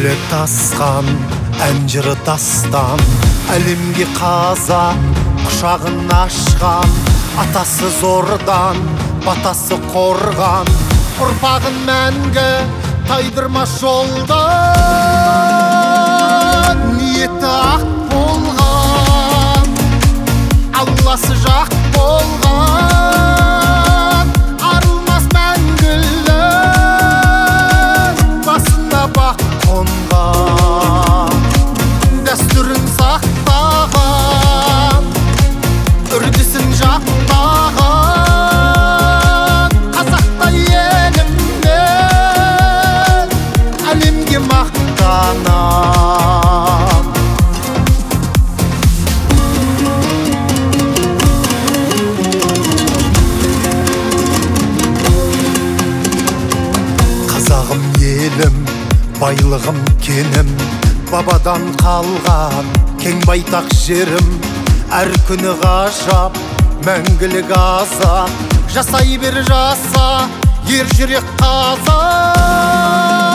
Жүрек тасқан, әнжыры дастан, әлемге қазақ құшағын ашқан, атасы зордан, батасы қорған, ұрпағын мәңгі тайдырмас жолдан. Ниеті ақ болған, алласы жақ болған, арылмас мәңгілік, басына бақ қонған, дәстүрін сақтаған, үрдісін жақтаған, қазақтай елімнен әлемге мақтанам. Қазағым елім, байлығым кенім, бабадан қалған кең байтақ жерім, әр күні ғажап, мәңгілік азап, жасай бер жаса, ер жүрек қазақ.